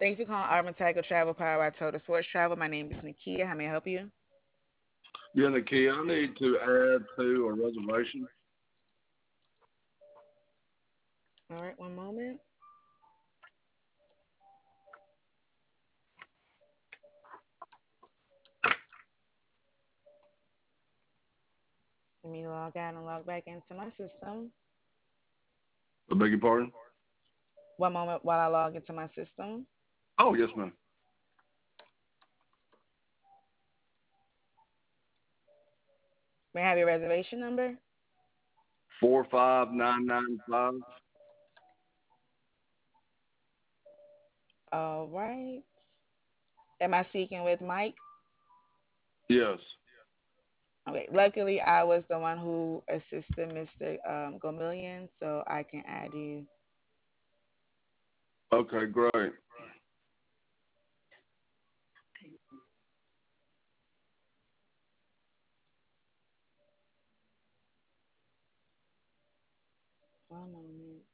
Thanks for calling Armatago Travel, powered by Total Sports Travel. My name is Nakia. How may I help you? Yeah, Nikki, I need to add to a reservation. All right, one moment. Let me log out and log back into my system. I beg your pardon? One moment while I log into my system. Oh, yes, ma'am. May I have your reservation number? 45995. All right. Am I speaking with Mike? Yes. Okay. Luckily, I was the one who assisted Mr. Gomillion, so I can add you. Okay, great. One moment.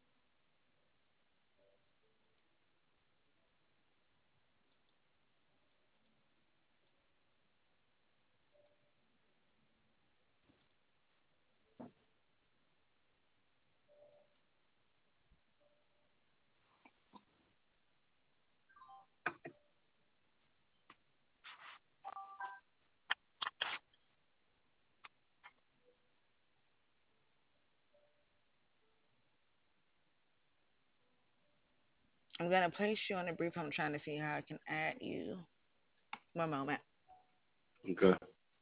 I'm gonna place you on a brief. I'm trying to see how I can add you. One moment. Okay.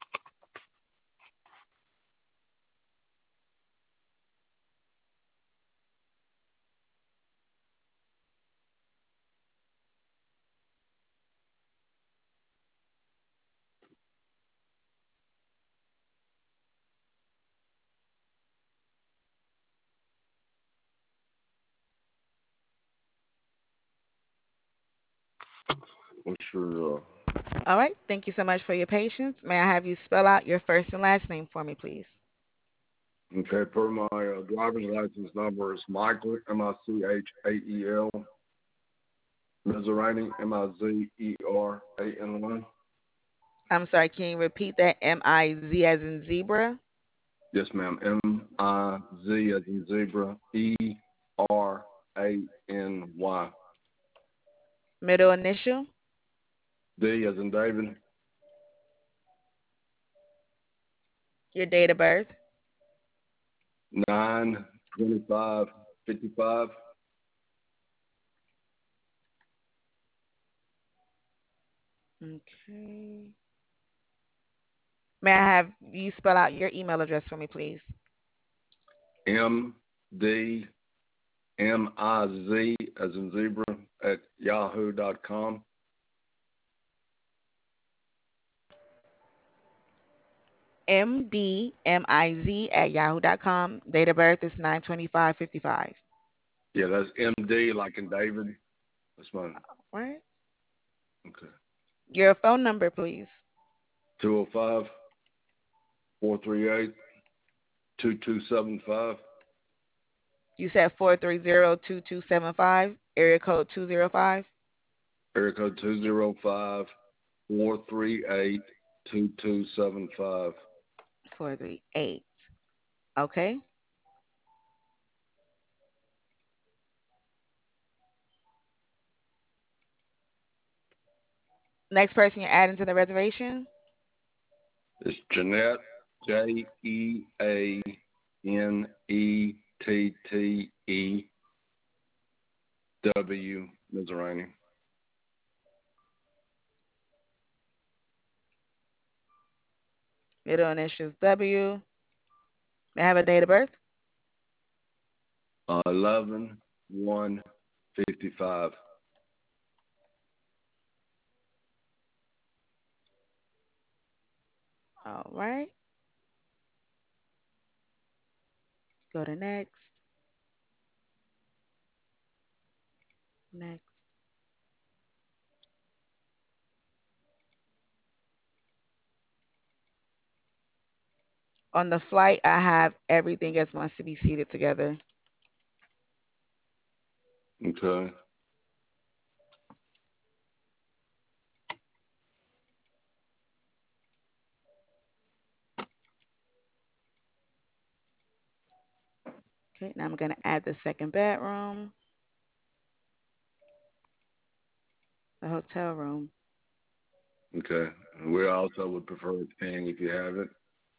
What's your, All right. Thank you so much for your patience. May I have you spell out your first and last name for me, please? okay, per my driver's license number is Michael, Michael, Mizraini, Mizerany. I'm sorry. Can you repeat that? M-I-Z as in zebra. Yes, ma'am. Miz as in zebra, Erany. Middle initial. D as in David. Your date of birth. 9/25/55. Okay. May I have you spell out your email address for me, please? MD MIZ as in zebra at yahoo.com. MDMIZ at yahoo.com. Date of birth is 9/25/55. Yeah, that's MD like in David. That's mine. Right. Okay. Your phone number, please. 205 438 2275. You said 430-2275, area code 205. Area code 205 438 2275. 438. Okay. Next person you're adding to the reservation? It's Jeanette, JeAnneTTEW, Mizrahi. Middle initials W. May I have a date of birth? 11/1/55. All right. Go to next. Next. On the flight, I have everything as wants to be seated together. Okay. Now I'm going to add the second bedroom, the hotel room. Okay. We also would prefer a king if you have it.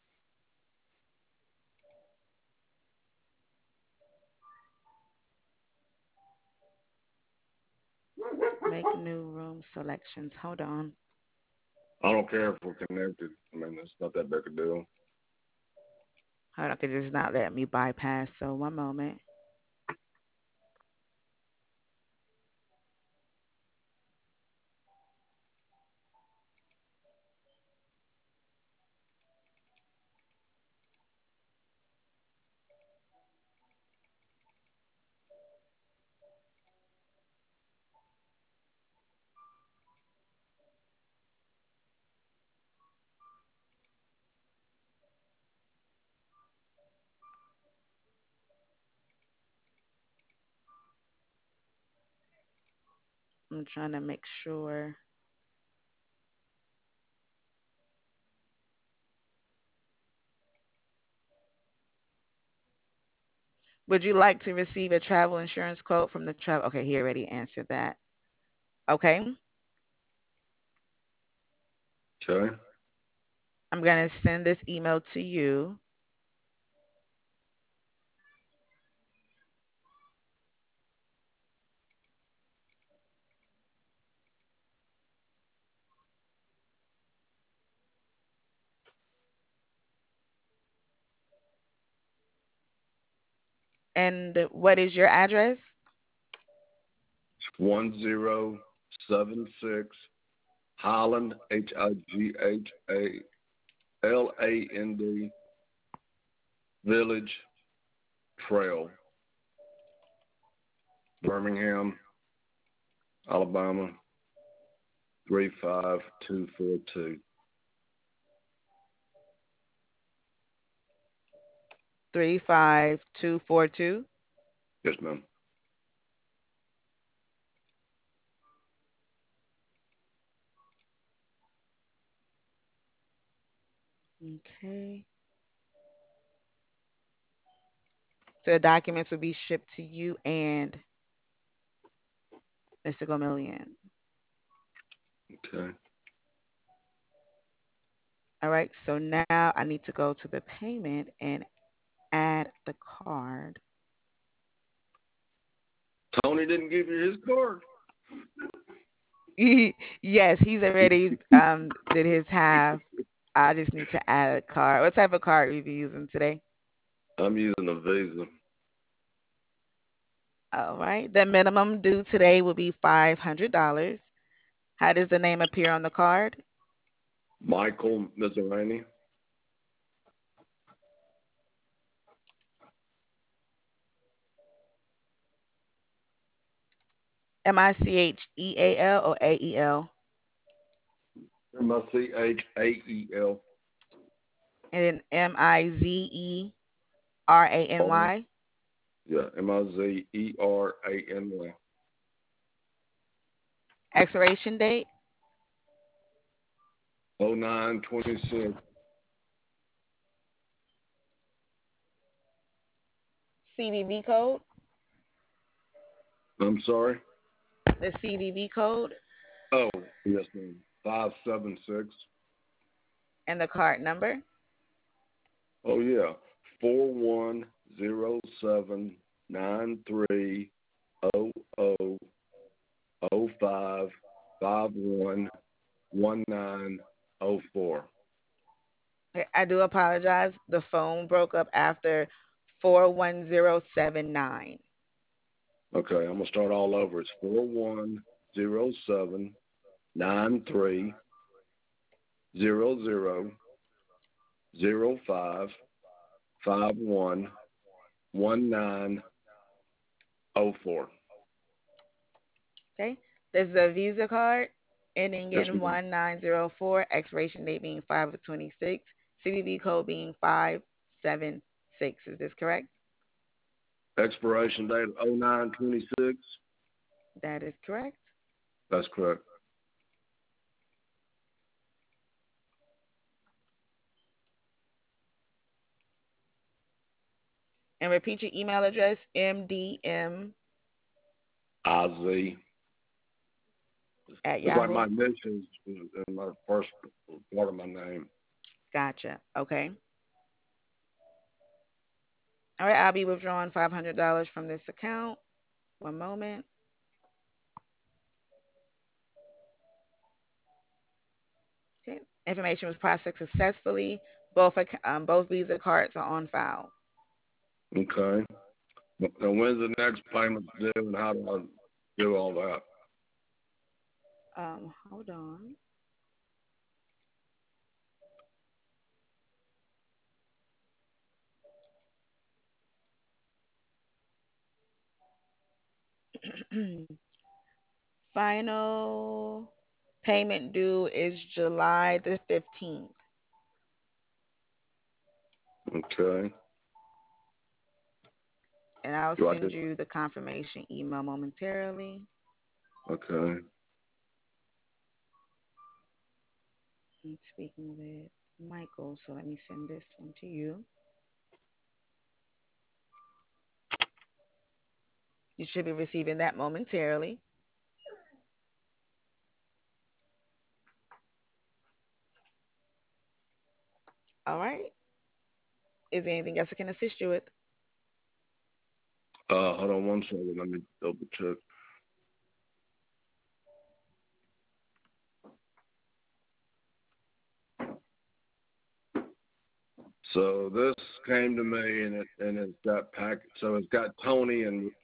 Make new room selections. Hold on. I don't care if we're connected. I mean, it's not that big a deal. Hold on, because it's not letting me bypass. So one moment. I'm trying to make sure. Would you like to receive a travel insurance quote from the travel? Okay, he already answered that. Okay. Okay. I'm going to send this email to you. And what is your address? 1076 Highland, HIGHALAND Village Trail, Birmingham, Alabama, 35242. 35242. Yes, ma'am. Okay. So the documents will be shipped to you and Mr. Gomillion. Okay. All right. So now I need to go to the payment and add the card. Tony didn't give you his card. Yes, he's already did his half. I just need to add a card. What type of card will you be using today? I'm using a Visa. All right. The minimum due today will be $500. How does the name appear on the card? Michael Mizerani. Micheal or AEL? MICHAEL. And then MizeranY. Yeah, MIZERANY. Expiration date 0926. CVV code. I'm sorry. The CVV code Oh, yes, ma'am. 576. and the card number. Oh, yeah. 4107930055511904. Okay, I do apologize. The phone broke up after 41079. Okay, I'm gonna start all over. It's 4107930005511904. Okay. This is a Visa card ending Yes, in ma'am. 1904, expiration date being 5 of 26, CVV code being 576. Is this correct? Expiration date of 0926. That is correct. That's correct. And repeat your email address, mdm IZ. at It's like Yahoo. my initials in my first part of my name. Gotcha. Okay. All right, I'll be withdrawing $500 from this account. One moment. Okay. Information was processed successfully. Both Visa cards are on file. Okay. And when's the next payment due, and how do I do all that? Hold on. Final payment due is July the 15th. Okay. And I'll Do I send just you the confirmation email momentarily. okay? I'm speaking with Michael, so let me send this one to you. You should be receiving that momentarily. All right. Is there anything else I can assist you with? Hold on one second. Let me double check. So this came to me, and it's got package. So it's got Tony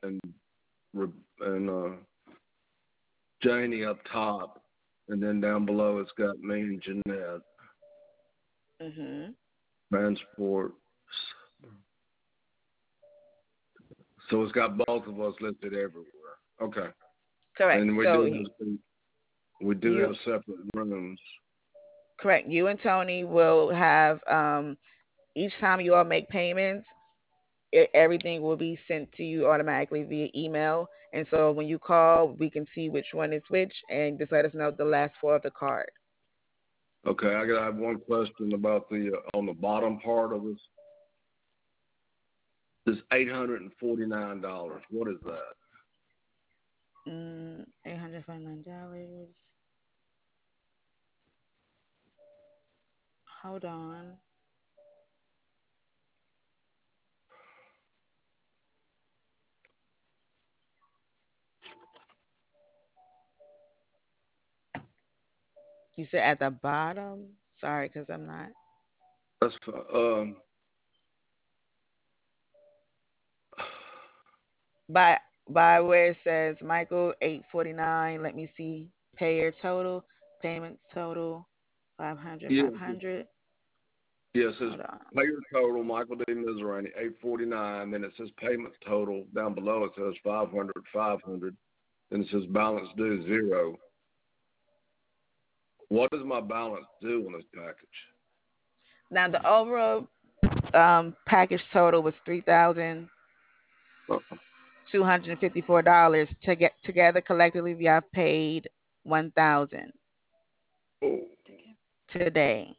and Janie up top, and then down below it's got me and Jeanette. Mm-hmm. Transport. So it's got both of us listed everywhere. Okay. Correct. And So we do you have separate rooms. correct. You and Tony will have each time you all make payments, everything will be sent to you automatically via email. And so when you call, we can see which one is which and just let us know the last four of the card. Okay, I gotta have one question about the on the bottom part of this. This $849. What is that? $849. Hold on. You said at the bottom? Sorry, because I'm not. That's By by where it says Michael 849. Let me see. Payer total, payments total, 500, yeah, 500. yeah. It says Hold on. payer total Michael D. Mizrahi $849. Then it says payments total down below. It says 500, 500. Then it says balance due 0. What is my balance due on this package? Now the overall package total was Uh, $3,254. To get together collectively, we have paid 1,000 oh, today.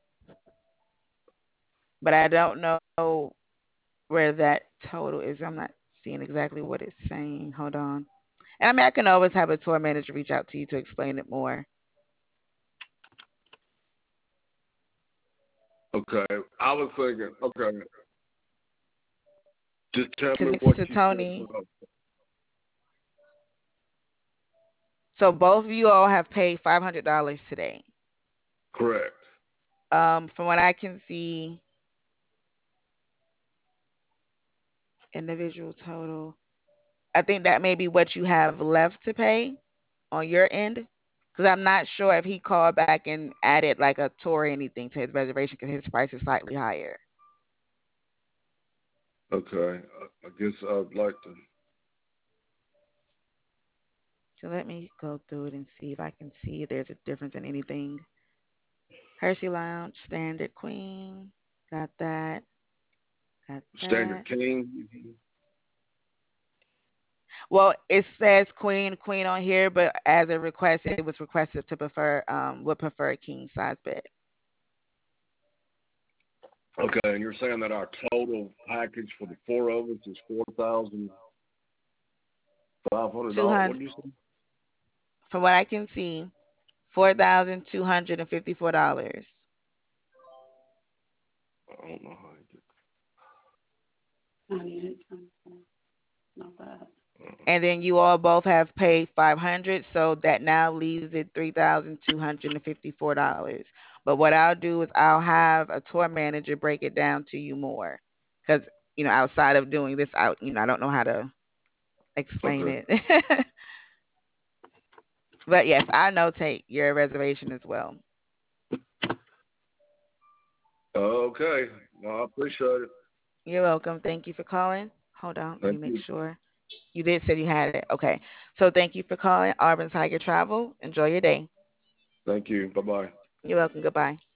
But I don't know where that total is. I'm not seeing exactly what it's saying. Hold on. And I mean, I can always have a tour manager reach out to you to explain it more. okay. I was thinking. Okay. Just tell me Because what Mr. you said. Tony, so both of you all have paid $500 today. Correct. From what I can see, individual total. I think that may be what you have left to pay on your end. Because I'm not sure if he called back and added like a tour or anything to his reservation because his price is slightly higher. Okay. I guess I'd like to. So let me go through it and see if I can see if there's a difference in anything. Hershey Lounge, Standard Queen. Got that. Got Standard that. King. Well, it says Queen on here, but as a request, it was requested to prefer would prefer a king size bed. Okay, and you're saying that our total package for the four of us is $4,500. What 200, did you say? from what I can see, $4,254. I don't know how you 98 times 4. Not bad. And then you all both have paid 500, so that now leaves it $3,254. But what I'll do is I'll have a tour manager break it down to you more, because outside of doing this, I don't know how to explain Okay. it. But yes, I notate your reservation as well. Okay. No, I appreciate it. You're welcome. Thank you for calling. Hold on, let me Thank make you. sure. You did say you had it. Okay. So thank you for calling Auburn Tiger Travel. Enjoy your day. Thank you. Bye bye. You're welcome. Goodbye.